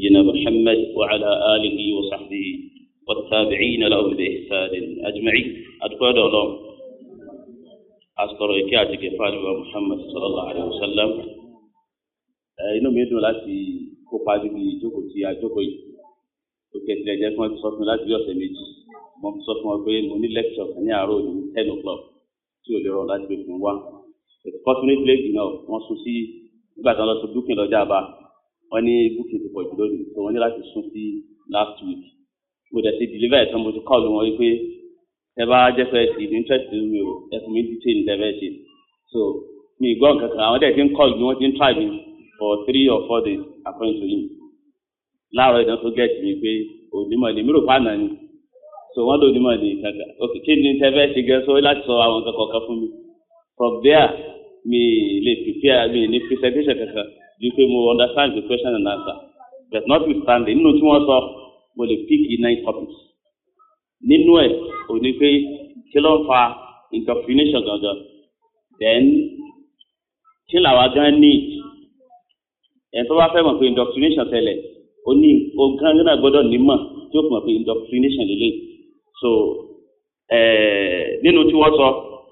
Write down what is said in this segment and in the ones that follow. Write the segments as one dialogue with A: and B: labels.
A: نبينا محمد وعلى آله وصحبه والتابعين لهم بإحسان أجمعين. أتقول الله أذكر إكاتك فالوا محمد صلى الله عليه وسلم. inú mi dùn láti kópa níbi ìjókòó tí a jókòó yìí. Òkè tilẹ̀ jẹ́ kí wọ́n ti sọ fún mi láti ọ̀sẹ̀ méjì. Mo sọ fún wọn pé mo ní lecture kan ní àárọ̀ ní 10 o'clock tí ò lè rọrùn láti gbé fún wa. Fortunately enough, wọ́n sún sí nígbà tí wọ́n lọ sí booking lọ́jà àbá. Wọ́n ní booking ti pọ̀ jù lónìí, so wọ́n ní láti sún sí last week. Mo dẹ̀ ti deliver ẹ̀tàn mo ti call wọn wípé ẹ bá jẹ́ fẹ́ sí ní interest mi o, ẹ fún mi detail lẹ́fẹ̀ẹ́ ṣe. So mi gbọ́ nǹkan kan, àwọn dẹ̀ ti ń call mi, wọ́n ti ń try mi for 3 or 4 days according to him. Láàárọ̀ ìdán tó gẹ̀ẹ́sì mi pé onímọ̀ ni, mi rò pàánà ni. So wọ́n lò onímọ̀ ni kankan. Okay, kí ni tẹ́fẹ́ ṣe gẹ́ sọ láti sọ àwọn nǹkan kọ̀ọ̀kan fún mi. From there, mi lè prepare mi ní presentation kankan ju pé mo understand the question and answer. But notwithstanding, nínú tí wọ́n sọ, mo lè pick 9 topics. Nínú ẹ̀ ò ní pé kí ló ń fa indoctrination gangan. Then kí làwa gan need? Ẹni tó bá fẹ́ mọ̀ pé indoctrination tẹ́lẹ̀, ó ní ogán náà gbọ́dọ̀ nímọ̀ tí ó mọ̀ pé indoctrination lélẹ̀. So nínú tí wọ́n sọ,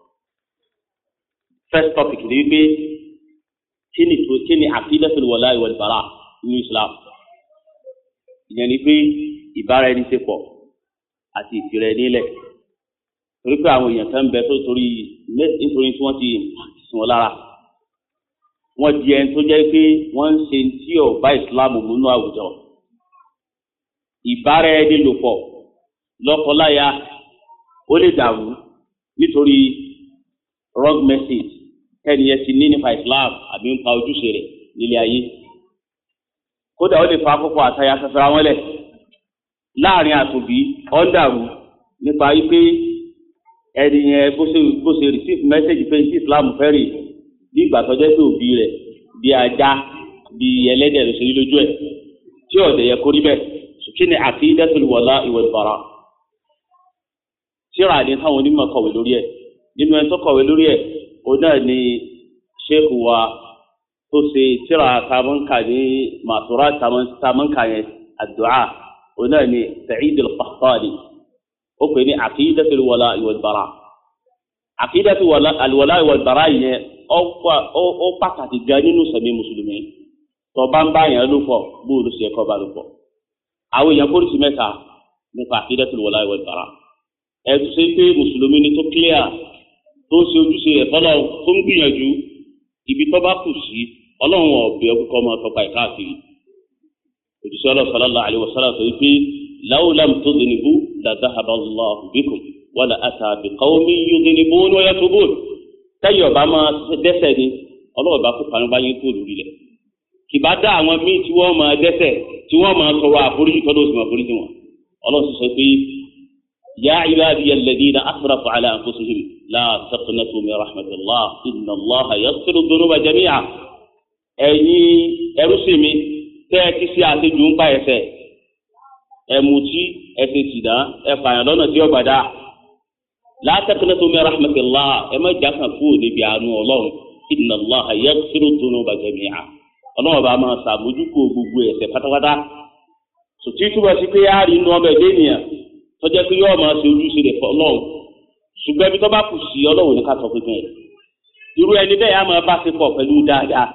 A: first topic ni wípé kí ni aqidatul wala'i wal bara' ní Islam. Ìyẹn ni pé ìbára ẹni ṣe pọ̀ àti ìfìrẹ nílẹ̀. Torí pé àwọn èèyàn kan ń bẹ tó nítorí tí wọ́n ti sùn wọn lára. Wọ́n di ẹni tó jẹ́ pé wọ́n ń ṣe tí ò bá ìsìláàmù múnú àwùjọ. Ìbára ẹni lò pọ̀ lọ́kọláya ó lè dàrú nítorí wrong message ẹni yẹn ti ní nípa Islam àbí nípa ojúṣe rẹ̀ nílé ayé. Kódà ó lè fa àkókò àtayà fẹ́fẹ́ àwọn lẹ̀ láàrin àtòbí ó ń dàrú nípa wípé ẹni yẹn bó ṣe receive message pé sí Islam fẹ́ rè bí ìgbà tó jẹ́ pé òbí rẹ̀ bí ajá bí ẹlẹ́dẹ̀ ló ṣe rí lójú ẹ̀ tí ọ̀dẹ̀ yẹ kó rí bẹ́ẹ̀. Kí ni aqidatul wala'i wal bara'? Tíra ní táwọn onímọ̀ kọ̀wé lórí ẹ̀. Nínú ẹni tó kọ̀wé lórí ẹ̀ òun náà ni sheikh wa tó ṣe tíra tamọ́ǹkà ní màtúrà tamọ́ǹkà yẹn ad-du'a òun náà ni Sa'id al-Qahtani. Ó pè ní aqidatul wala'i wal bara'. Aqidatul wala'i wal bara' yẹn ó pàtàkì gan nínú sẹ̀mí mùsùlùmí. Tó bá ń bá yẹn lò pọ̀ bóòlù sí ẹ̀kọ́ bá lò pọ̀. Àwọn èèyàn kórìsì mẹ́ta nípa aqidatul wala'i wal bara'. Ẹ̀tù ṣe pé mùsùlùmí ni tó clear tó ń ṣe ojúṣe rẹ̀ fọ́lọ́ tó ń gbìyànjú ibi tó bá kù sí ọlọ́run ọ̀bẹ ọkọ̀ ọmọ tọpa ìkáàkiri. Òjíṣẹ́ Ọlọ́run sallallahu alaihi wasallam sọ wípé law lam tudhnibu la dhahaba Allahu bikum wa la ata bi qawmin yudhnibuna wa yatubun. Tẹ́yọ̀ bá máa dẹ́ṣẹ̀ ni ọlọ́run bá kó parun bá yín kúrò lórí rẹ̀. Kì bá dá àwọn míì tí wọ́n máa dẹ́ṣẹ̀ tí wọ́n máa sọ̀rọ̀ àforíjì tọ́lọ́ sí máa foríjì wọn. Ọlọ́run sọ pé يا عبادي الذين أسرفوا على أنفسهم لا تقنطوا من رحمة الله إن الله يغفر الذنوب جميعا. ẹ̀yin ẹrúsìn mi tẹ́ ẹ ti ṣe àṣejù ń pa ẹ̀ṣẹ̀ ẹ mutí ẹ ṣe sìná ẹ pààyàn lọ́nà tí ó gbàdá. لا تقنطوا من رحمة الله ẹ má jákàn kúrò níbi àánú Ọlọ́run إن الله يغفر الذنوب جميعا. Ọlọ́run bá máa ṣàmójúkò gbogbo ẹ̀ṣẹ̀ pátápátá. sòtí túbọ̀ sí pé á rí inú ọmọ ẹ̀dẹ́ ènìyàn tọ́jẹ́ pé yóò máa ṣe ojúṣe rẹ̀ fún Ọlọ́run ṣùgbọ́n ibi tó bá kù sí Ọlọ́run ní ká sọ pípẹ́ irú ẹni bẹ́ẹ̀ á máa bá ṣe pọ̀ pẹ̀lú dáadáa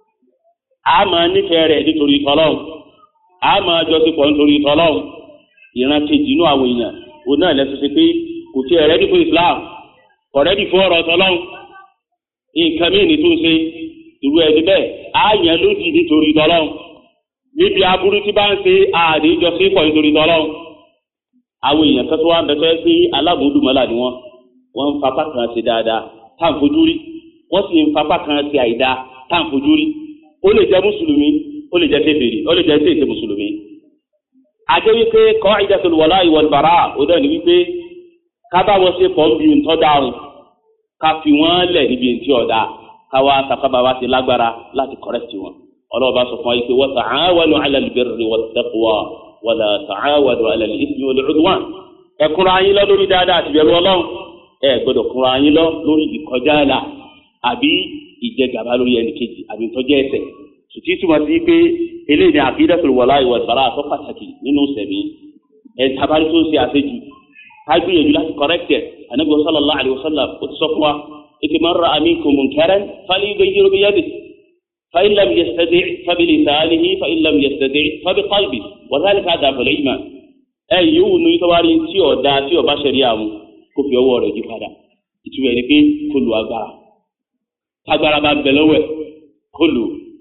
A: á máa nífẹ̀ẹ́ rẹ̀ nítorí tọ́lọ́run á máa jọ ṣe pọ̀ nítorí tọ́lọ́run. ìran kejì inú àwọn èèyàn òun náà lẹ́sọ̀ ṣe pé kò tí ẹ̀ rẹ́dí fún Islam kò rẹ́dí fún ọ̀rọ̀ tọ́lọ́run nǹkan mí ní tó ń ṣe irú ẹni bẹ́ẹ̀ á yàn lódì nítorí tọ́lọ́run níbi aburú tí bá ń ṣe àdéjọ sí pọ̀ nítorí tọ́lọ́run. Àwọn èèyàn kan tó wá ń bẹ̀fẹ́ pé alábòódùmọ́lá ni wọ́n ń fapá kan ṣe dáadáa tá à ń fojú rí wọ́n sì ń fapá kan ṣe àìdá tá à ń fojú rí. Ó lè jẹ́ mùsùlùmí ó lè jẹ́ kèfèrí ó lè jẹ́ sí èsè mùsùlùmí. Adé wípé qa'idatul wala'i wal bara' ó dẹ̀ ní wípé ká bá wọn ṣe pọ̀ ń bi ntọ́ dáhùn ká fi wọ́n lẹ̀ níbi ntí ọ̀dà ká wá sàkábà wá ti lágbára láti kọ́rẹ́tì wọn. Ọlọ́ọ̀bá sọ fún wa pé wa ta'awanu 'ala al-birri wat-taqwa wala ta'awadu 'ala al-ithmi wal-'udwan. Ẹ kúnra yín lọ lórí dáadáa àti ìbẹ̀rù Ọlọ́run. Ẹ gbọ́dọ̀ kúnra yín lọ lórí ìkọjá àlà àbí ìjẹgàba lórí ẹnìkejì àbí ìtọ́jú ẹ̀ṣẹ̀. sùtì túmọ̀ sí pé eléyìí ni aqidatul wala'i wal bara' tó pàtàkì nínú sẹ̀mí ẹ̀ tabari tó ṣe àṣejù kágbìyànjú láti correct ẹ̀ Ànábì sallallahu alaihi wasallam ó ti sọ fún wa ike man ra'a minkum munkaran falyughayyirhu biyadihi fa in lam yastati' fa bilisanihi fa in lam yastati' fa biqalbihi wa dhalika ad'aful iman ẹ yóò nu ìtọ́wárí tí ọ̀dà tí ọba ṣẹ̀rí àmú kó fi ọwọ́ rẹ̀ yí padà ìtumọ̀ ẹni pé kó lu agbára agbára bá bẹ̀ lọ́wọ́ ẹ̀ kó lò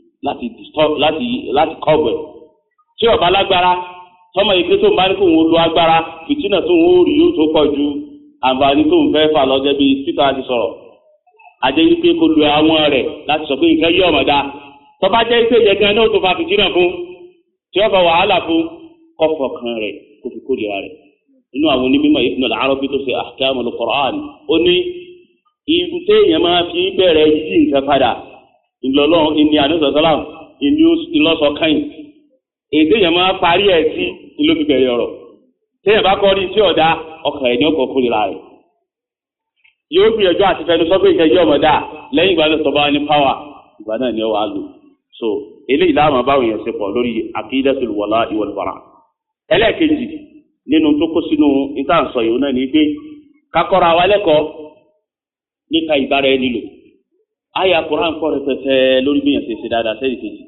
A: láti kọ́ọ̀bù ẹ̀ tí ọba lágbára tọmọ ìpè tó ń bá ní kó ń lo agbára fìtínà tó ń rí yóò tó pọ̀ ju àǹfààní tó ń fẹ́ fà lọ́jọ́ bíi títà ti sọ̀rọ̀ àjẹ́ wípé kó lu àwọn rẹ̀ láti sọ pé nǹkan yí ọ̀mọ̀dá tọ́ba jẹ́ ìpè yẹn gan náà tó fa fìtínà fún tí ó fa wàhálà fún kọ́fọ̀ kan rẹ̀ kó fi kórìíra rẹ̀ inú àwọn onímọ̀ Ibn al-Arabi tó ṣe ahkamul Qur'an ó ní ibi téèyàn máa fi bẹ̀rẹ̀ yí nǹkan padà ìlọ́lọ́ ìní àdúgbòsọ́lá ìní ìlọ́sọ káyìn èdè yẹn máa parí ẹ̀ sí ìlóbi bẹ̀rẹ̀ ọ̀rọ̀ téèyàn bá kọ́ ní tí ọ̀dà ọkàn ẹ̀ ní ọkọ̀ kórìíra rẹ̀ yóò gbìyànjú àti fẹnu sọ pé ìkẹjọ́ ọmọdá lẹ́yìn ìgbà tó tọ́ba ní páwà ìgbà náà ni ó wà á lò so eléyìí láàmú báwọn èèyàn ṣe pọ̀ lórí aqidatul wala'i wal bara' ẹlẹ́ẹ̀kejì nínú tó kó sínú ìtànsọ yìí náà ní pé kakọ́ra wa lẹ́kọ̀ọ́ nípa ìbára ẹni lò àyà Kùránì pọ̀ rẹpẹtẹ lórí bí yẹn ṣe ṣe dáadáa sẹ́yìn kejì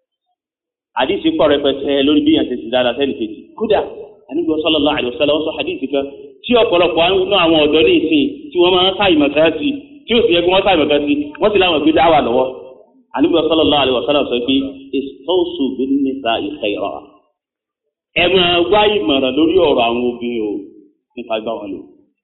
A: àdìsí pọ̀ rẹpẹtẹ lórí bí yẹn ṣe ṣe dáadáa sẹ́yìn kejì kódà Ànábì sallallahu alaihi wasallam sọ àdìsí kan tí ọ̀pọ̀lọpọ̀ àwọn ọ̀dọ́ ní ìsìn tí wọ́n máa ń sáì mọ̀ká sí tí ó sì yẹ kí wọ́n sáì mọ̀ká sí wọ́n sì láwọn gbé dáwà lọ́wọ́ Ànábì sallallahu alaihi wasallam sọ pé istawsu bin nisa'i khayra ẹ máa wá ìmọ̀ràn lórí ọ̀rọ̀ àwọn obìnrin o nípa gbá wọn lò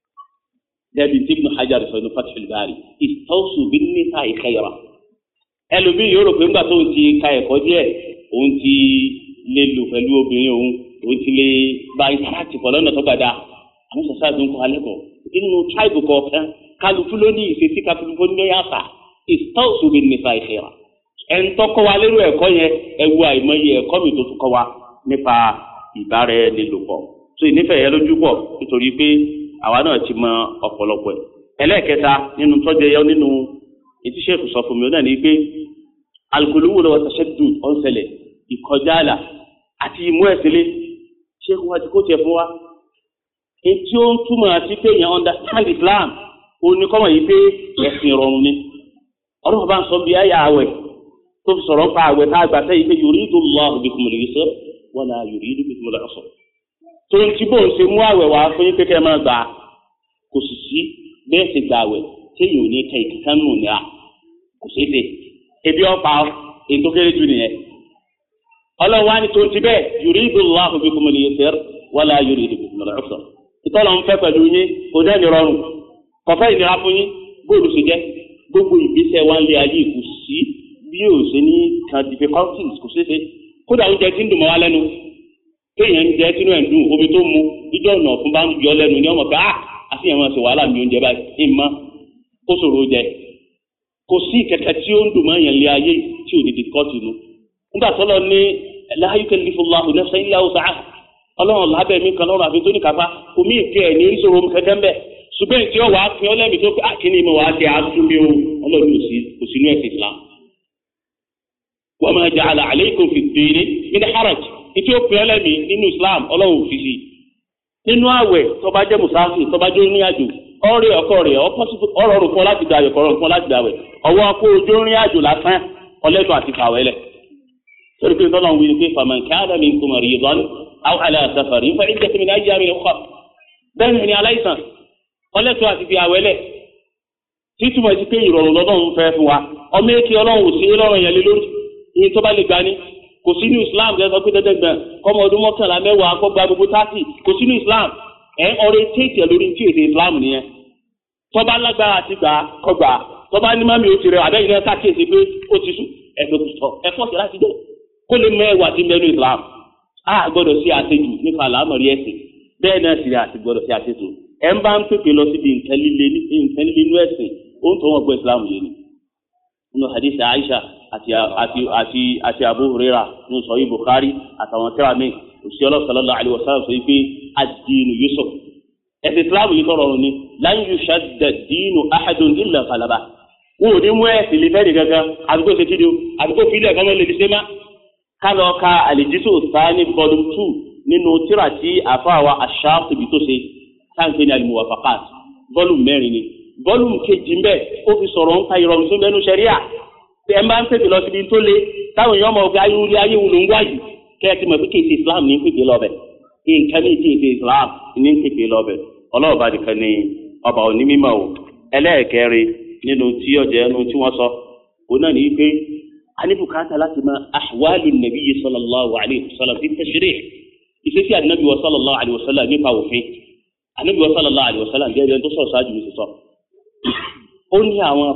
A: dẹ́bi tí Ibn Hajar sọ ní Fathul Bari istawsu bin nisa'i khayra ẹlòmíì yóò rò pé nígbà tó ń ti ka ẹ̀kọ́ díẹ̀ òun ti lè lò pẹ̀lú obìnrin òun ti lè ba ìtàràtì pọ̀ lọ́nà tó gbàdá àwọn sọ̀sá tó ń kọ́ alẹ́ kọ̀ nínú tíráìbù kọ̀ọ̀kan kálukú ló ní ìṣesí kálukú ní yàtà istawsu bin nisa'i khayra ẹ̀ ń tọ́kọ́ wa lérò ẹ̀kọ́ yẹn ẹ̀wù àìmọye ẹ̀kọ́ mi tó tún kọ́ wa nípa ìbára ẹni lò pọ̀ so ìnífẹ̀ẹ́ yẹn lójú pọ̀ nítorí pé àwa náà ti mọ ọ̀pọ̀lọpọ̀ ẹ̀ ẹlẹ́ẹ̀kẹta nínú tọ́jú ẹyọ nínú etí sẹ́ẹ̀kù sọ fún mi náà ní pé al-ghuluw wa tashaddud ọ̀nsẹ̀lẹ̀ ìkọjá àlà àti ìmú ẹ̀sílẹ̀ sẹ́ẹ̀kù wa ti kó tiẹ̀ fún wa etí ó ń túmọ̀ àti pé yẹn understand Islam ó ní kọ́mọ̀ yìí pé ẹ̀sìn rọrùn ni ọlọ́run bá ń sọ bí ayé àwẹ̀ tó fi sọ̀rọ̀ pa àwẹ̀ tá a gbà sẹ́yìn pé yuridullahu bikumul yusra wala yuridu bikumul usra tó ń tí bó ń ṣe mú àwẹ̀ wá fún yín pé kẹ́ ẹ máa gbà kò sì sí bẹ́ẹ̀ ṣe gbà àwẹ̀ téèyàn ò ní kẹ́ ìkankan nù ní à kò sí ṣe ebi ọ̀pá ètò kéré jù nìyẹn ọlọ́run wá ní tó ń ti bẹ́ẹ̀ yuridullahu bikumul yusra wala yuridu bikumul usra ìtọ́lọ̀ ń fẹ́ pẹ̀lú yín kò dẹ́ni rọrùn kọ̀fẹ́ ìnira fún yín bóòlù ṣe jẹ́ gbogbo ìgbésẹ̀ wa ń lé ayé kò sí bí yóò ṣe ní kan difficulties kò ṣeé ṣe kódà oúnjẹ tí ń dùn mọ́ wa lẹ́nu kéèyàn ń jẹ tínú ẹ̀ ń dùn omi tó mu ìjọ ọ̀nà fún bá ń yọ lẹ́nu ní ọmọ pé àfihàn máa ṣe wàhálà mi oúnjẹ báyìí ìmọ̀ kó ṣòro jẹ kò sí kẹ̀kẹ́ tí ó ń dùn mọ́ èèyàn lé ayé tí ò ní difficulty nu nígbà tó lọ ní la yukallifullahu nafsan illa wus'aha ọlọ́run lábẹ́ mi kan lọ́rùn àfi tó ní kápá omi ìpín ẹ̀ ní oríṣiríṣi omi kẹ́kẹ́ ń bẹ̀ ṣùgbọ́n tí ó wà á pin ọlẹ́mi tó pé àkíní mi wà á ti àtúnbí o ọlọ́run kò sí inú ẹ̀sìn Islam wa ma ja'ala alaykum fi ddini min haraj ìtí ó pin ọlẹ́mi nínú Islam ọlọ́run fi sí nínú àwẹ̀ tó bá jẹ́ mùsáfì tó bá jẹ́ orin àjò ọ̀rẹ́ ọkọ rẹ̀ ọ̀rọ̀ rùn fún láti dàwẹ̀ kọ̀rọ̀ fún láti dàwẹ̀ ọwọ́ akó ojú orin àjò lásán ọlẹ́tọ̀ àti fàwẹ́lẹ̀ torí pé tọ́lọ́ ń wí ni pé faman kana minkum maridan aw ala safarin fa iddatun min ayyamin ukhar bẹ́ẹ̀ ni aláìsàn ọlẹ́tọ̀ àti fi àwẹ́lẹ̀ títúmọ̀ sí pé ìrọ̀rùn lọ́dọ̀ọ́n fẹ́ fún wa ọmọ èkì ọlọ́run ò sí lọ́rùn yẹn lé lórí ìyẹn tó bá lè gbani kò sí ní Islam gẹ́gẹ́ pé dẹ́dẹ́gbẹ̀ kọ́mọ ọdún mọ́kànlá mẹ́wàá kọ́ gba gbogbo 30 kò sí ní Islam ẹ̀ ọ̀rẹ́ tètè lórí tí èdè Islam nìyẹn tọ́ba lágbára àti gbà kọgbà tọ́ba ní mami ó ti rẹ àbẹ́yìn náà káàkiri pé ó ti sùn ẹgbẹ́ kùtọ̀ ẹ̀fọ́ sí láti dẹ́ kó lè mẹ́wàá ti mẹ́nu Islam a gbọ́dọ̀ sí àtẹjù nípa àlámọ̀rí ẹ̀sìn bẹ́ẹ̀ náà sì àti gbọ́dọ̀ sí àtẹjù ẹ̀ ń bá ń pèpè lọ síbi nǹkan líle nínú ẹ̀sìn ó ń tọ́ wọn gbọ́ Islam yẹn ni nínú hadith Aisha àti Abu Hurairah nínú Sahih Bukhari àtàwọn tẹ́wà míì òṣìṣẹ́ sallallahu alaihi wasallam sọ pé ad-dinu yusr ẹ̀sìn Islam yìí tọrọ ni lan yushadda ad-dinu ahadun illa ghalaba wọn ò ní mú ẹ̀sìn lè fẹ́ẹ̀dì gangan àdúgbò ṣe kíni o àdúgbò fílẹ̀ kan lè fi ṣe má ká lọ ka àlèjísò sáání volume 2 nínú tírà tí àfáàwà Ash-Shatibi tó ṣe táǹkì ní al-Muwafaqat volume 4 ni volume kejì ń bẹ ó fi sọ̀rọ̀ ń ka ìrọ̀rùn sún lẹ́nu ṣẹ̀ríà tí ẹ máa ń pèpè lọ síbi tó le táwọn èèyàn mọ̀ ọ̀gá ayé wù ló ń wáyé kẹ́ ẹ ti mọ̀ pé kí èsì Islam ní pèpè lọ́bẹ̀ nǹkan ní ti èsì Islam ní pèpè lọ́bẹ̀ ọlọ́ọ̀bá nìkan ni ọba òní mímọ́ o ẹlẹ́ẹ̀kẹrin nínú tí ọjà ẹnu tí wọ́n sọ òun náà ní pé a ní bùkátà láti mọ ahwalu nabiyyi sallallahu alayhi wa sallam fi tashri' ìṣesí ànábì wa sallallahu alayhi wa sallam nípa òfin ànábì wa sallallahu alayhi wa sallam gẹ́gẹ́ tó sọ̀rọ̀ ṣáájú mi sọ. ó ní àwọn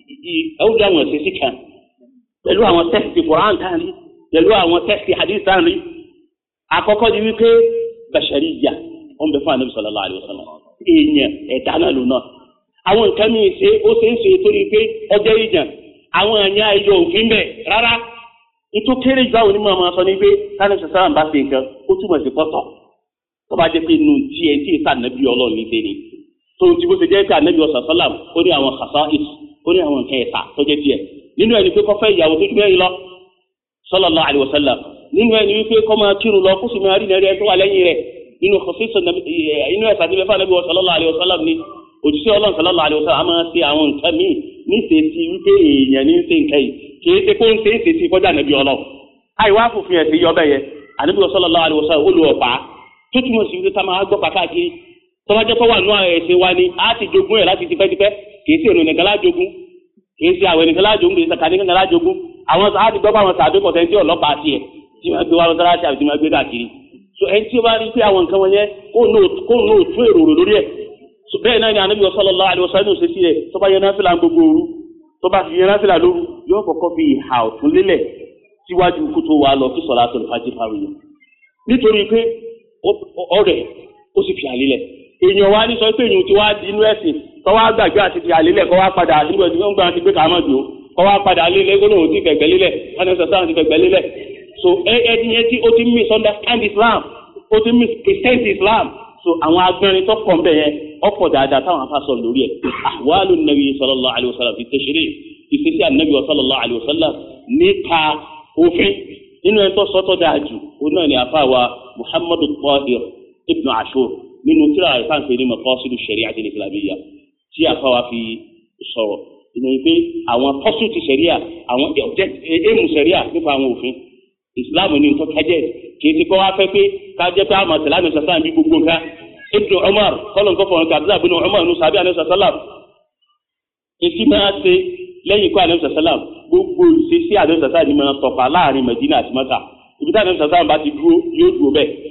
A: ìṣesí kan pẹ̀lú àwọn tẹ́sítì Qur'an tán rí pẹ̀lú àwọn tẹ́sítì hadith tán rí àkọ́kọ́ di wípé bashariyya ó ń bẹ fún ànábì sallallahu alayhi wa sallam èèyàn ẹ̀dá náà ló náà àwọn nǹkan mi ṣe ó ṣe ń ṣe torí pé ọjọ́ ìjàn àwọn ẹ̀yà ẹ̀yọ òfin bẹ̀ rárá nítorí kéré ìgbà òní máa máa sọ ní pé káni sàṣàrà ń bá ṣe nǹkan ó túmọ̀ sí pọ́tọ̀ tó bá jẹ́ pé inú tí èsà nàbí ọlọ́run ní ṣe ni tó ti bó ṣe jẹ́ pé ànábì ọ̀sán ó ní àwọn khasa'is ó ní àwọn nǹkan ẹ̀sà tó jẹ́ tiẹ̀ nínú ẹni pé kọ́ fẹ́ ìyàwó tó jẹ́ lọ sallallahu alaihi wasallam nínú ẹni wípé kọ́ máa kírun lọ kó sì máa rí nẹ́rẹ́ tó wà lẹ́yìn rẹ̀ nínú ẹ̀sà tí mẹ́fà ànábì sallallahu alaihi wasallam ni òjíṣẹ́ ọlọ́run sallallahu alaihi wasallam a máa ṣe àwọn nǹkan míì níṣe sí wípé èèyàn ní ṣe nǹkan yìí kìí ṣe kó ń ṣe é ṣe sí kọjá nàbí ọlọ́run àìwá fòfin ẹ̀sìn yọ bẹ́yẹ ànábì sallallahu alaihi wasallam olùọ̀pá tó túmọ̀ sí wípé ká máa gbọ́ pàtàkì tọ́wájẹ́ kọ́ wà nínú ẹ̀sìn wa ni a ti jogún ẹ̀ láti tipẹ́tipẹ́ kìí ṣe ìròyìn nìkan lájogún kìí ṣe àwẹ̀ nìkan lájogún kìí ṣe kàní nìkan lájogún àwọn a ti gbọ́ bá wọn sàbẹ̀ pọ̀tẹ́ tí ọlọ́pàá tiẹ̀ tí wọ́n gbé wá lọ́sọ́rọ́ àti àbí tí wọ́n gbé káàkiri so ẹni tí ó bá rí pé àwọn nǹkan wọn yẹn kó nù tún èrò lórí ẹ̀ bẹ́ẹ̀ náà ni ànábì sallallahu alaihi wasallam ṣe sí rẹ̀ tó bá yẹn náfìlà gbogbo òru tó bá fi yẹn náfìlà lóru yóò kọ́kọ́ fi ìhà ọ̀tún lélẹ̀ síwájú kó tó wà lọ kí salatul fajr parí yẹn nítorí pé ọ̀rẹ́ ó sì fi àlélẹ̀ èèyàn wá ní sọ pé èèyàn ti wá di inú ẹ̀sìn kọ́ wá gbàgbé àti fi àlélẹ̀ kọ́ wá padà nígbà tí wọ́n gbà ti gbé kàámọ̀ jò kọ́ wá padà lélẹ̀ gbólóhùn ti fẹ̀gbẹ́ lélẹ̀ ánẹ́sọ̀tàn ti fẹ̀gbẹ́ lélẹ̀ so ẹni yẹn tí ó ti misunderstand Islam ó ti mispresent Islam so àwọn agbẹ́rin tó pọ̀ mbẹ́ yẹn ọ̀pọ̀ dáadáa táwọn afásọ lórí ẹ̀ ahwalu nabi sallallahu alayhi wa sallam fi tashri' ìfẹ́sí ànábì sallallahu alayhi wa sallam nípa òfin nínú ẹ̀ tó sọ́tọ̀ dáa jù ó náà ní àfáwà Muhammadu Tahir ibn Ashur nínú tíra ìfáǹfẹ́ ní maqasidu shari'ati al-islamiyya tí àfáwà fi sọ̀rọ̀ nínú pé àwọn pọ́sù ti ṣẹ̀ríà àwọn èèmù ṣẹ̀ríà nípa àwọn òfin ìsìláàmù ní nǹkan kájẹ́ kì í ti kọ́ wá fẹ́ pé kájẹ́ pé àmọ̀ tẹ̀lé àmì sàṣà bí gbogbo nǹkan Ibn Umar kọ́lọ̀ nǹkan fọ̀rọ̀ kàbílà Ibn Umar ní sàbí àmì sàṣàlá èsì máa ṣe lẹ́yìn ikú àmì sàṣàlá gbogbo ìṣesí àmì sàṣàlá ni máa tọ̀fà láàrin Mẹdínà àti Mákà ibi tí àmì sàṣàlá bá ti dúró yóò dúró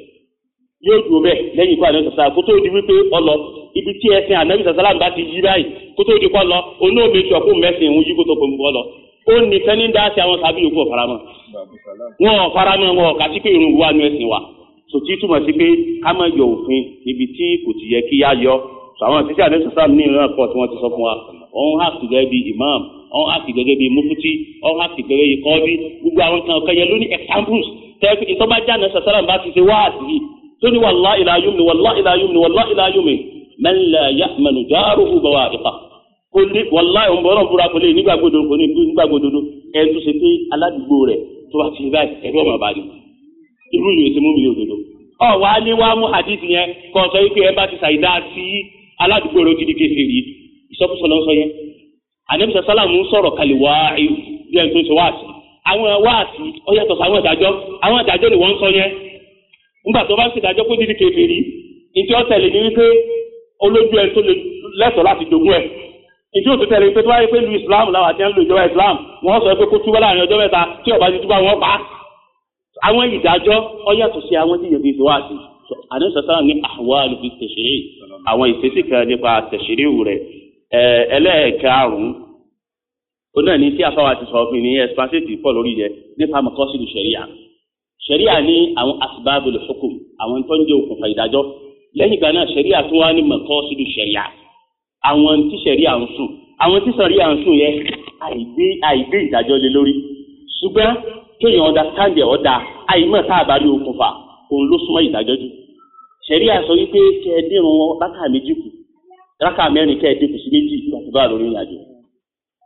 A: bẹ́ẹ̀ lẹ́yìn ikú àmì sàṣàlá kó tó di wípé ọlọ ibi tí ẹsìn àmì sàṣàlá bá ti yí báyìí kó tó di kọ́ lọ onóòmì ìṣọ̀kú mẹ́sìn òun yí kó tó kọ́ lọ ó nìkan ní dáṣẹ àwọn sábì yòókù ọ̀faramọ́ wọn ọ̀faramọ́ wọn ọ̀ka sí pé irun wa ní ẹ̀sìn wa sòtí túmọ̀ sí pé ká má yọ òfin níbi tí kò ti yẹ kí á yọ àwọn àti sí àdéhùn sáà ní ìran pọ̀ tí wọ́n ti sọ fún wa òun hà sí gẹ́gẹ́ bí imam òun hà sí gẹ́gẹ́ bí mufti òun hà sí gẹ́gẹ́ bí kọ́bí gbogbo àwọn kan kẹyẹ lóní examples tẹ́lifí ìtọ́ba jáde sàṣàlá bá ti ṣe wáàsí tó ní wallahi la yumni wallahi la yumni wallahi la yumni man la ya'manu jaruhu bawa'iqa kò ní wàláì òun bọ̀rọ̀ búra kò lè nígbàgbọ́dọ̀ kò ní nígbàgbọ́dọ̀ ẹni tó ṣe pé aládùúgbò rẹ̀ tó bá ti rí báyìí ẹ̀rọ ọmọ bá rí irú yìí ṣe mú mi òdodo. ọ wá ní wá mú hadith yẹn kọ́ sọ wípé ẹ bá ti ṣàìdá sí aládùúgbò rẹ̀ ti di kèfèrí ìsọkúsọ lọ sọ yẹn. ànábìsọ sálàmù ń sọ̀rọ̀ kalẹ̀ wá bí ẹni tó ṣe wáàsí àwọn wáàsí ó yàtọ̀ sí àwọn ìdájọ́ ni wọ́n ń sọ yẹn. nígbà tó bá ń ṣèdájọ́ pé dídí kèfèrí ìtí ó tẹ̀lé ní wípé olójú ẹ tó lẹ́tọ̀ọ́ láti jogún ẹ̀ ìdí òtún tẹ̀lé pé tó wáyé pé lu Islam làwọn àti ẹnlò ìjọba Islam wọ́n sọ pé kó túbọ̀ láàrin ọjọ́ mẹ́ta tí ó bá ti túbọ̀ wọn pa á. àwọn ìdájọ́ ó yàtọ̀ sí àwọn tí yẹ̀bi ìṣòwò àti àdéhùnsọ̀tàn ní ahwalu fi tashri' àwọn ìṣesí kan nípa tashri'u rẹ̀ ẹlẹ́ẹ̀karùn-ún ó náà ní tí afáwa ti sọ fún mi ní expansive pọ̀ lórí yẹ nípa maqasidu sharia ní àwọn asbabul hukm àwọn tó ń jẹ́ òkùnfà ìdájọ́ lẹ́yìn ìgbà náà sharia tún wá ní maqasidu sharia àwọn tí sẹ̀rí à ń sùn àwọn tí sẹ̀rí à ń sùn yẹn àìgbé ìdájọ́ lé lórí ṣùgbọ́n kéèyàn understand ẹ̀ ọ̀dà àìmọ̀ tá a bá rí okùnfà òun ló súnmọ́ ìdájọ́ jù sẹ̀rí à sọ wípé kẹ́ ẹ dírun rákà méjì kù rákà mẹ́rin kẹ́ ẹ dínkù sí méjì nígbà tó bá lórí ìrìnàjò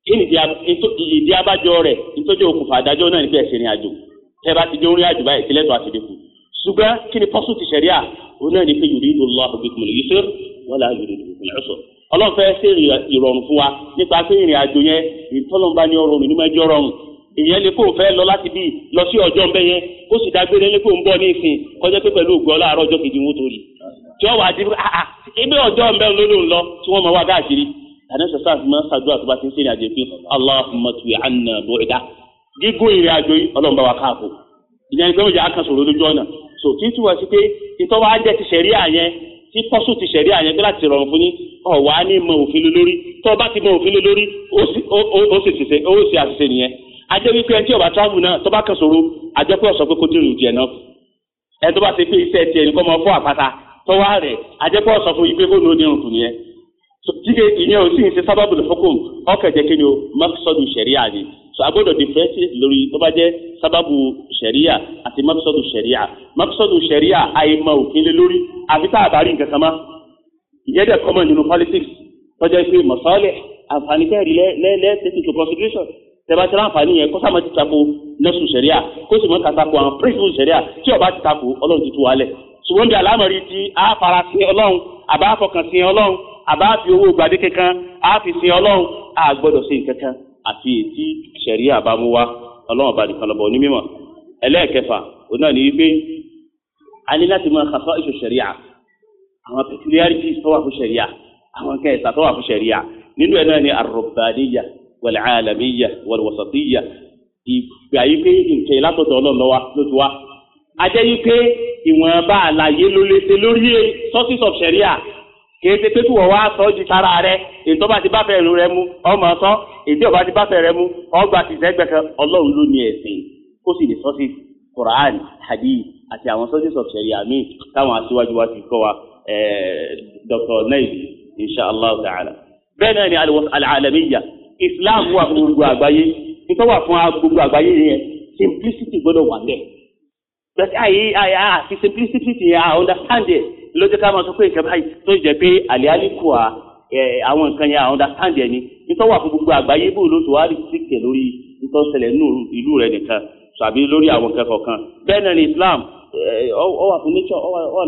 A: kí ni ìdí abájọ rẹ̀ nítorí okùnfà adájọ́ náà ní bí ẹ̀ṣẹ̀ ní àjò tẹ́ bá ti dé orí àjò báyìí sílẹ̀ tó àti dínkù ṣùgbọ́n kí ni pọ́sù ti ṣẹ̀ríà òun náà ní pé yuridu Allahu bikumul yusra wala yuridu bikumul usra ọlọ́run fẹ́ ṣe ìrọ̀rùn fún wa nípa pé ìrìn àjò yẹn ìtọ́lọ́mbá ní ọrọ̀ òmìnira ẹjọ́ rọrùn èèyàn lè kó fẹ́ lọ láti bí lọ sí ọjọ́ ń bẹ́ yẹn kó sì dágbére lé kó ń bọ̀ ní ìsìn kọjá pé pẹ̀lú ògbọ́ láàárọ̀ ọjọ́ kejì wọn tó rí tí wọ́n wà á di ibi ọjọ́ ń bẹ́ ló ń lọ tí wọ́n máa wá káàkiri àdáṣe sáà fi máa ń ṣàdúrà tó bá ti ń ṣe ìrìn àjò pé Allahumma tuwi anna bu'da gígùn ìrìn àjò yìí ọlọ́run bá wa káàkó ìyẹn ní gbọ́dọ̀ àkànṣòro lójú ọ̀nà so tí túwọ̀ sí pé ìtọ́wọ́ á jẹ́ ti ṣẹ̀ríà yẹn tí pọ́sù ti ṣẹ̀ríà yẹn pé láti rọrùn fún yín ọ̀wá ní mọ òfin lórí tó bá ti mọ òfin lórí ó sì àṣìṣe nìyẹn ajẹ́ wípé ẹni tí ọba travel náà tó bá kàn sọ̀rọ̀ ajẹ́ pé ọ̀sọ̀ pé kó dìrò jẹ náà ẹni tó bá ti pé iṣẹ́ tiẹ̀ ní kọ́ mọ fún àpáta tọ́wọ́ rẹ̀ ajẹ́ pé ọ̀sọ̀ fún yí pé kó ló ní irun kù nìyẹn tíke ìyẹn ò sì ń ṣe sábàbù lhukum ọkẹ̀jẹ̀ kí ni o maqsadu ṣẹ̀ríà ni so agbọ́dọ̀ differentiate lórí tó bá jẹ́ sábàbù ṣẹ̀ríà àti maqsadu ṣẹ̀ríà maqsadu ṣẹ̀ríà àìmọ̀ òfin lé lórí àfi tá a bá rí nǹkan kan mọ́ ìyẹn dẹ̀ common nínú politics tọ́jà pé mọ̀sálẹ̀ àǹfààní kẹ́rì lẹ́ẹ̀tẹ́tì to consideration tẹ́bá tí láǹfààní yẹn kó sáà ti tako nẹ́sùn ṣẹ̀ríà kó sì mọ́ kàtàkù àwọn principle ṣẹ̀ríà tí ọba ti tako ọlọ́run ti tú wálẹ̀ ṣùgbọ́n bí alámọ̀rí tí a fara sí ọlọ́run àbá fọkàn sí ọlọ́run àbá fi owó gbadé kankan a fi sí ọlọ́run a gbọ́dọ̀ sí kankan àti ètí ṣẹ̀ríà bá mú wá ọlọ́run bá nìkan lọ́bọ̀ onímọ̀ ẹlẹ́ẹ̀kẹfà òun náà ní wípé a ní láti máa kàfọ́ ìṣò ṣẹ̀ríà àwọn peculiarities tó wà fún ṣẹ̀ríà àwọn kẹta tó wà fún ṣẹ̀ríà nínú ẹ̀ náà ní ar-rabbaniyya wal-alamiyya wal-wasatiyya ìgbà yìí pé nǹkan ìlàtọ̀tọ̀ ọlọ́run ló ti wá a jẹ́ yìí pé ìwọ̀nba àlàyé ló lè ṣe lórí sources of ṣẹ̀ríà kìí ṣe pé kí wọ́n wá sọ di tara rẹ ètò bá ti bá fẹ́ rẹ mú ọmọ sọ èdè ọba ti bá fẹ́ rẹ mú ọgbà ti sẹ́gbẹ̀ kan ọlọ́run ló ní ẹ̀sìn ó sì lè sọ́sí Quran hadith àti àwọn sources of sharia míì táwọn aṣíwájú wa ti kọ́ wa Dr. Naib inshallah ta'ala bẹ́ẹ̀ náà ni al-alamiyya Islam wà fún gbogbo àgbáyé nítorí wà fún gbogbo àgbáyé yẹn simplicity gbọ́dọ̀ wà lẹ̀ bẹ́ẹ̀ àti simplicity yẹn I understand it ló jẹ́ ká máa sọ pé nǹkan báyìí tó jẹ́ pé àlẹ́álíkù àwọn nǹkan yẹn I understand ẹ̀ ni nítorí wà fún gbogbo àgbáyé bó ló tó wá rí síkẹ̀ lórí nítorí ṣẹlẹ̀ nínú ìlú rẹ̀ nìkan tàbí lórí àwọn nǹkan kọ̀ọ̀kan bẹ́ẹ̀ náà ni Islam ó wà fún nature ó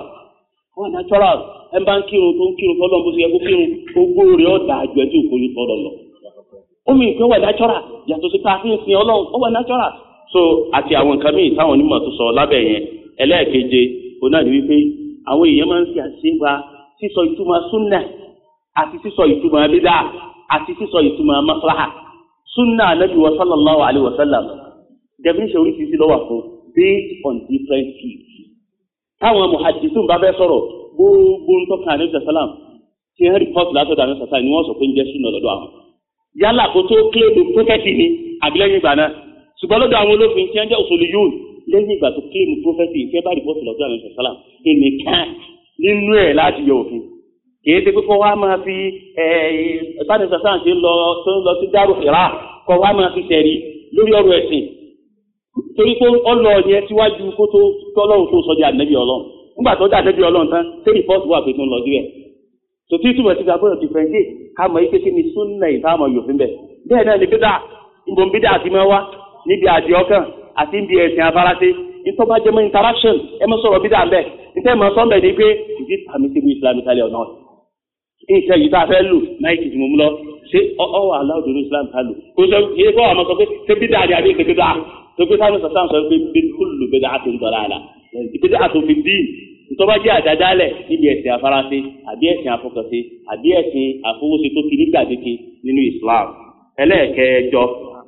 A: natural ẹ̀ ń bá ń kírun tó ń kírun fọlọ́n bó ṣe yẹ kó kírun gbogbo rẹ̀ ó dà jù ẹ́ tí òkú yìí fọlọ́ lọ. omi nǹkan wà natural yàtọ̀ sí káfíń sin Ọlọ́run ó wà natural so àti àwọn nǹkan míì táwọn onímọ̀ tó sọ lábẹ́ yẹn ẹlẹ́ẹ̀keje òun náà ni wípé àwọn èèyàn máa ń ṣe àṣegbà sísọ ìtumọ̀ súnà àti sísọ ìtumọ̀ bídà àti sísọ ìtumọ̀ maslaha súnà Ànábì wa sallallahu alayhi wa sallam definition oríṣiríṣi ló wà fún based on different fields táwọn muhaddisun bá fẹ́ sọ̀rọ̀ gbogbo ń tọ́ka Ànábì sallam tí wọ́n rìpọ́tù látọ̀dọ̀ Ànábì sallam ni wọ́n sọ pé ń jẹ́ súnà lọ́dọ̀ àwọn yálà kó tó kílèmù prófẹ́tì ni àbí lẹ́yìn ìgbà náà ṣùgbọ́n lọ́dọ̀ àwọn olófin tí wọ́n jẹ́ usuliyun lẹ́yìn ìgbà tó kílèmù prófẹ́tì ìfẹ́ bá rìpọ́tù lọ́dọ̀ Ànábì sallam ẹnìkan nínú ẹ̀ láti yọ òfin kìí ṣe pé kọ́ wá máa fi ìbánisọ̀ sáà ṣe tó ń lọ sí dárò ìrà kọ́ wá máa fi tẹ̀rí lórí ọ̀rọ̀ ẹ̀sìn torí pé ọlọ́ yẹn síwájú kó tó tọ́lọ́run tó sọ di ànábì Ọlọ́run nígbà tó dé ànábì Ọlọ́run tán ṣé rìpọ́ọ̀tù wà pé tó ń lọ síbẹ̀ tòtí túbọ̀ sí gbàgbọ́dọ̀ differentiate ká mọ̀ ike kí ni súnà ìfàmọ̀ yòófin bẹ̀ bẹ́ẹ̀ náà ni bídà ìbọn bídà àti mẹ́wàá níbi àdì ọkàn àti níbi ẹ̀sìn afárásí nítorí bá jẹ́ mọ́ interaction ẹ mọ́ sọ̀rọ̀ bídà ń bẹ̀ nítorí mọ́ sọ́mbẹ̀ ni pé is it permissible Islamically or not nǹkan yìí tá a fẹ́ lò náìkì tí mo mú lọ ṣé ọwọ́ aláwọ̀ ní Islam ká lò kó sọ yẹ kó àmọ́ sọ pé ṣé bídà ni àbí ìṣèbídà tó pé sáà ní sọ sáà sọ pé kúlù bídà àti ìdọ̀lá àlà bídà àti òfin dín nítorí bá jẹ́ àdádálẹ̀ níbi ẹ̀sìn afárásí àbí ẹ̀sìn afọkànsí àbí ẹ̀sìn àfọwọ́sí tó fi ní gbàdéke nínú Islam ẹlẹ́ẹ̀kẹjọ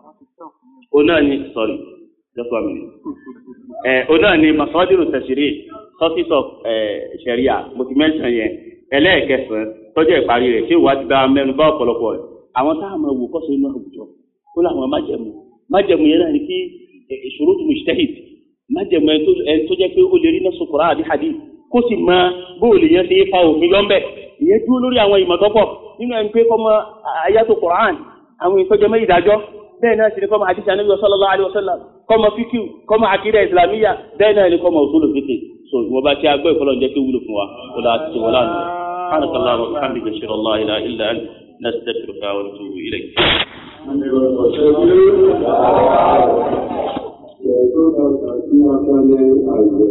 A: onáà ni sorry just 1 minute onáà ni masadiru tashri sources of sharia mo ti mention yẹn ẹlẹ́ẹ̀kẹsàn tọ́jú ìparí rẹ̀ ṣé ìwádìí bá mẹ́nu bá ọ̀pọ̀lọpọ̀ rẹ̀ àwọn táwọn ọmọ wò kọ́sọ̀ inú àwùjọ ó láwọn májẹ̀mú yẹn náà ni kí ìṣòro tó mujtahid májẹ̀mú ẹni tó jẹ́ pé ó lè rí náà sọ̀kọ̀rọ̀ àbí hadith kó sì mọ bóòlù yẹn ṣe é fa òfin lọ́mbẹ̀ ìyẹn dúró lórí àwọn ìmọ̀ tọ́pọ̀ nínú ẹni pé kọ́mọ ayatu Qur'an àwọn ìtọ́jọ́ mẹ́ ìdájọ́ bẹ́ẹ̀ náà sì ni kọ́mọ hadith Ànábì sallallahu alaihi wasallam kọ́mọ fíkìú kọ́mọ akídà islamiyya bẹ́ẹ̀ náà ni kọ́mọ usulu fiqh so ìwọ̀n bá tí a gbọ́ ìfọlọ́ jẹ́ kí wúlò fún wa ó dáa ti wọ́n lánàá سبحانك اللهم وبحمدك اشهد ان لا اله الا انت نستغفرك ونتوب إليك.
B: Gracias.